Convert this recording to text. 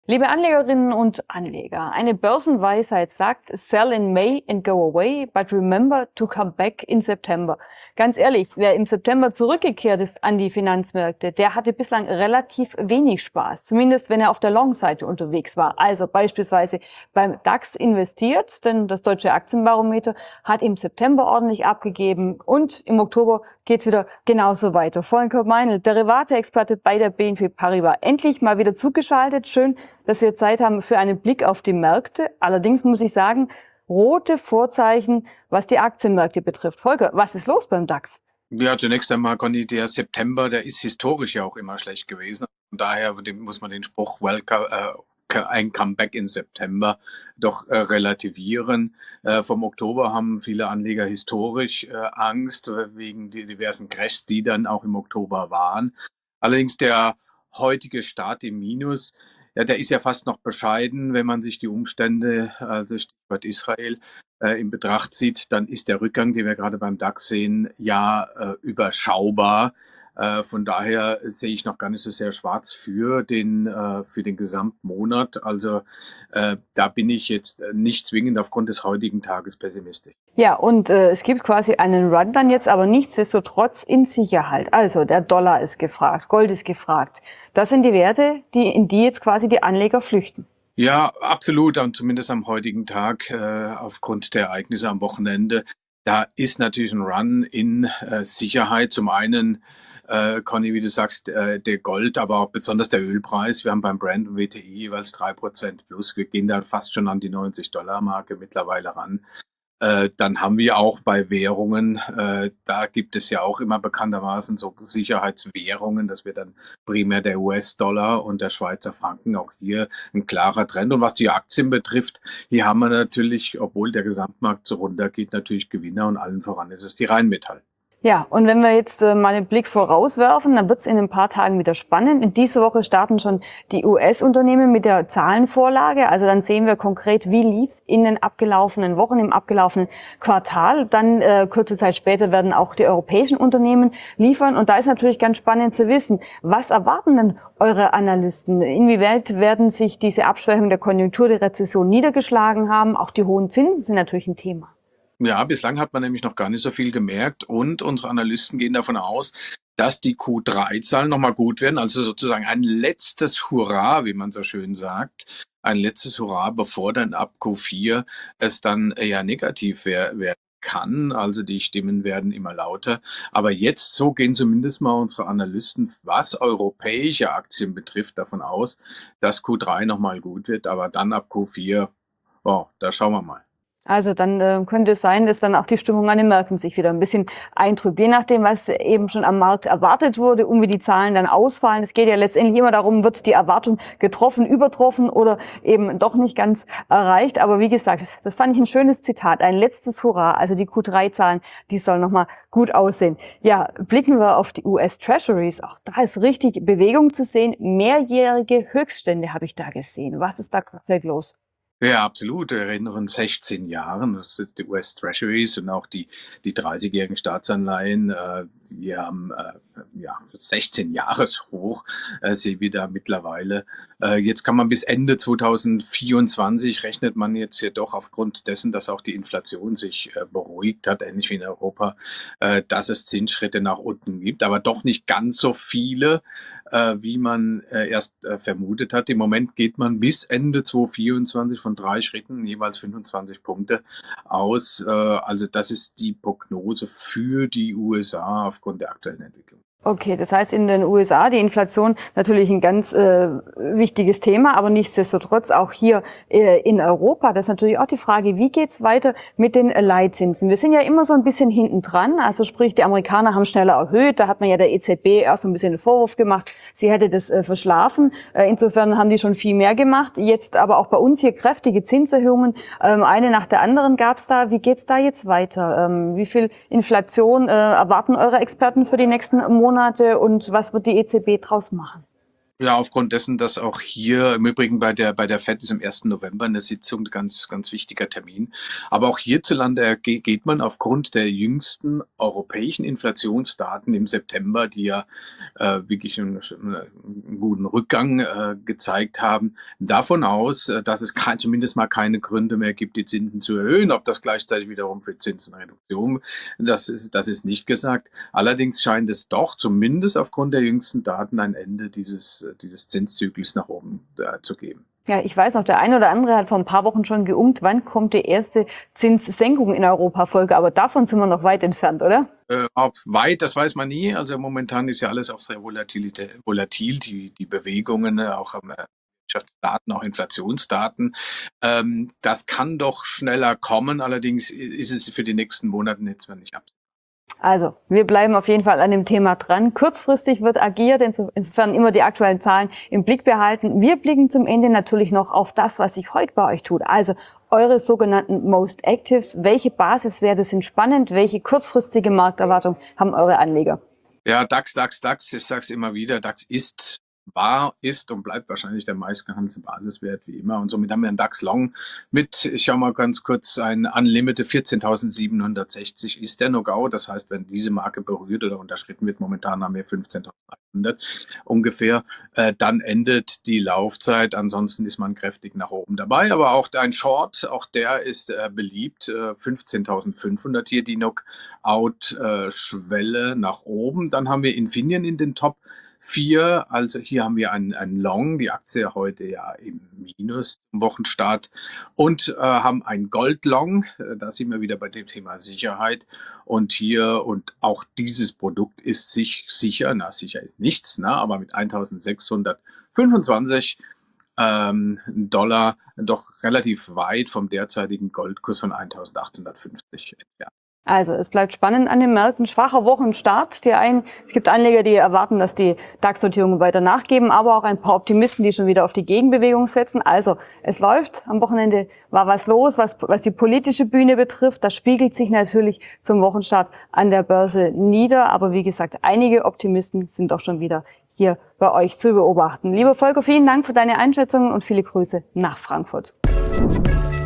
Liebe Anlegerinnen und Anleger, eine Börsenweisheit sagt, sell in May and go away, but remember to come back in September. Ganz ehrlich, wer im September zurückgekehrt ist an die Finanzmärkte, der hatte bislang relativ wenig Spaß, zumindest wenn er auf der Long-Seite unterwegs war. Also beispielsweise beim DAX investiert, denn das deutsche Aktienbarometer hat im September ordentlich abgegeben und im Oktober geht's wieder genauso weiter. Volker Meinl, Derivate-Experte bei der BNP Paribas, endlich mal wieder zugeschaltet. Schön, dass wir Zeit haben für einen Blick auf die Märkte. Allerdings muss ich sagen, rote Vorzeichen, was die Aktienmärkte betrifft. Volker, was ist los beim DAX? Ja, zunächst einmal, Conny, der September, der ist historisch ja auch immer schlecht gewesen. Von daher muss man den Spruch ein Comeback im September doch relativieren. Vom Oktober haben viele Anleger historisch Angst wegen die diversen Crashs, die dann auch im Oktober waren. Allerdings der heutige Start im Minus, ja, der ist ja fast noch bescheiden, wenn man sich die Umstände, also Stichwort Israel, in Betracht zieht, dann ist der Rückgang, den wir gerade beim DAX sehen, ja überschaubar. Von daher sehe ich noch gar nicht so sehr schwarz für den Gesamtmonat. Also da bin ich jetzt nicht zwingend aufgrund des heutigen Tages pessimistisch. Ja, und es gibt quasi einen Run dann jetzt, aber nichtsdestotrotz in Sicherheit. Also der Dollar ist gefragt, Gold ist gefragt. Das sind die Werte, in die jetzt quasi die Anleger flüchten. Ja, absolut. Und zumindest am heutigen Tag, aufgrund der Ereignisse am Wochenende, da ist natürlich ein Run in Sicherheit. Zum einen, Conny, wie du sagst, der Gold, aber auch besonders der Ölpreis. Wir haben beim Brent und WTI jeweils 3% plus. Wir gehen da fast schon an die 90-Dollar-Marke mittlerweile ran. Dann haben wir auch bei Währungen, da gibt es ja auch immer bekanntermaßen so Sicherheitswährungen, das wird dann primär der US-Dollar und der Schweizer Franken, auch hier ein klarer Trend. Und was die Aktien betrifft, hier haben wir natürlich, obwohl der Gesamtmarkt so runtergeht, natürlich Gewinner und allen voran ist es die Rheinmetall. Ja, und wenn wir jetzt mal einen Blick vorauswerfen, dann wird es in ein paar Tagen wieder spannend. In dieser Woche starten schon die US-Unternehmen mit der Zahlenvorlage. Also dann sehen wir konkret, wie lief's in den abgelaufenen Wochen, im abgelaufenen Quartal. Dann kurze Zeit später werden auch die europäischen Unternehmen liefern. Und da ist natürlich ganz spannend zu wissen, was erwarten denn eure Analysten? Inwieweit werden sich diese Abschwächung der Konjunktur, der Rezession niedergeschlagen haben? Auch die hohen Zinsen sind natürlich ein Thema. Ja, bislang hat man nämlich noch gar nicht so viel gemerkt und unsere Analysten gehen davon aus, dass die Q3-Zahlen nochmal gut werden, also sozusagen ein letztes Hurra, wie man so schön sagt, ein letztes Hurra, bevor dann ab Q4 es dann eher negativ werden kann, also die Stimmen werden immer lauter. Aber jetzt, so gehen zumindest mal unsere Analysten, was europäische Aktien betrifft, davon aus, dass Q3 nochmal gut wird, aber dann ab Q4, oh, da schauen wir mal. Also dann könnte es sein, dass dann auch die Stimmung an den Märkten sich wieder ein bisschen eintrübt. Je nachdem, was eben schon am Markt erwartet wurde und wie die Zahlen dann ausfallen. Es geht ja letztendlich immer darum, wird die Erwartung getroffen, übertroffen oder eben doch nicht ganz erreicht. Aber wie gesagt, das fand ich ein schönes Zitat. Ein letztes Hurra. Also die Q3-Zahlen, die sollen nochmal gut aussehen. Ja, blicken wir auf die US-Treasuries. Auch da ist richtig Bewegung zu sehen. Mehrjährige Höchststände habe ich da gesehen. Was ist da gerade los? Ja, absolut. Wir erinnern uns 16 Jahren, das sind die US Treasuries und auch die 30-jährigen Staatsanleihen. Wir haben ja 16 Jahreshoch, sehen wir da mittlerweile. Jetzt kann man bis Ende 2024 rechnet man jetzt jedoch aufgrund dessen, dass auch die Inflation sich beruhigt hat, ähnlich wie in Europa, dass es Zinsschritte nach unten gibt, aber doch nicht ganz so viele, wie man erst vermutet hat. Im Moment geht man bis Ende 2024 von 3 Schritten, jeweils 25 Punkte aus. Also das ist die Prognose für die USA aufgrund der aktuellen Entwicklung. Okay, das heißt in den USA die Inflation natürlich ein ganz wichtiges Thema, aber nichtsdestotrotz auch hier in Europa, das ist natürlich auch die Frage, wie geht's weiter mit den Leitzinsen? Wir sind ja immer so ein bisschen hinten dran, also sprich die Amerikaner haben schneller erhöht, da hat man ja der EZB erst so ein bisschen den Vorwurf gemacht, sie hätte das verschlafen, insofern haben die schon viel mehr gemacht, jetzt aber auch bei uns hier kräftige Zinserhöhungen, eine nach der anderen gab's da, wie geht's da jetzt weiter? Wie viel Inflation erwarten eure Experten für die nächsten Monate und was wird die EZB draus machen? Ja, aufgrund dessen, dass auch hier im Übrigen bei der FED ist am 1. November eine Sitzung, ganz, ganz wichtiger Termin. Aber auch hierzulande geht man aufgrund der jüngsten europäischen Inflationsdaten im September, die ja wirklich einen guten Rückgang gezeigt haben, davon aus, dass es zumindest mal keine Gründe mehr gibt, die Zinsen zu erhöhen. Ob das gleichzeitig wiederum für Zinsenreduktion, das ist nicht gesagt. Allerdings scheint es doch, zumindest aufgrund der jüngsten Daten, ein Ende dieses Zinszyklus nach oben zu geben. Ja, ich weiß noch, der eine oder andere hat vor ein paar Wochen schon wann kommt die erste Zinssenkung in Europa Folge, aber davon sind wir noch weit entfernt, oder? Ob weit, das weiß man nie. Also momentan ist ja alles auch sehr volatil, die Bewegungen, auch am Wirtschaftsdaten, auch Inflationsdaten. Das kann doch schneller kommen, allerdings ist es für die nächsten Monate jetzt mal nicht absehbar. Also, wir bleiben auf jeden Fall an dem Thema dran. Kurzfristig wird agiert, insofern immer die aktuellen Zahlen im Blick behalten. Wir blicken zum Ende natürlich noch auf das, was sich heute bei euch tut. Also, eure sogenannten Most Actives. Welche Basiswerte sind spannend? Welche kurzfristige Markterwartung haben eure Anleger? Ja, DAX. Ich sage es immer wieder, DAX ist und bleibt wahrscheinlich der meistgehandelte Basiswert wie immer. Und somit haben wir einen DAX Long mit, ich schaue mal ganz kurz, ein Unlimited 14.760 ist der No-Go. Das heißt, wenn diese Marke berührt oder unterschritten wird, momentan haben wir 15.100 ungefähr, dann endet die Laufzeit. Ansonsten ist man kräftig nach oben dabei. Aber auch ein Short, auch der ist beliebt. 15.500 hier die Knockout-Schwelle nach oben. Dann haben wir Infineon in den Top 4, also hier haben wir einen Long, die Aktie heute ja im Minus zum Wochenstart und haben ein Gold Long, da sind wir wieder bei dem Thema Sicherheit und auch dieses Produkt ist sich sicher, sicher ist nichts, aber mit 1.625 Dollar doch relativ weit vom derzeitigen Goldkurs von 1.850 entfernt. Also, es bleibt spannend an den Märkten. Schwacher Wochenstart. Es gibt Anleger, die erwarten, dass die DAX-Notierungen weiter nachgeben, aber auch ein paar Optimisten, die schon wieder auf die Gegenbewegung setzen. Also, es läuft. Am Wochenende war was los, was die politische Bühne betrifft. Das spiegelt sich natürlich zum Wochenstart an der Börse nieder. Aber wie gesagt, einige Optimisten sind doch schon wieder hier bei euch zu beobachten. Lieber Volker, vielen Dank für deine Einschätzungen und viele Grüße nach Frankfurt.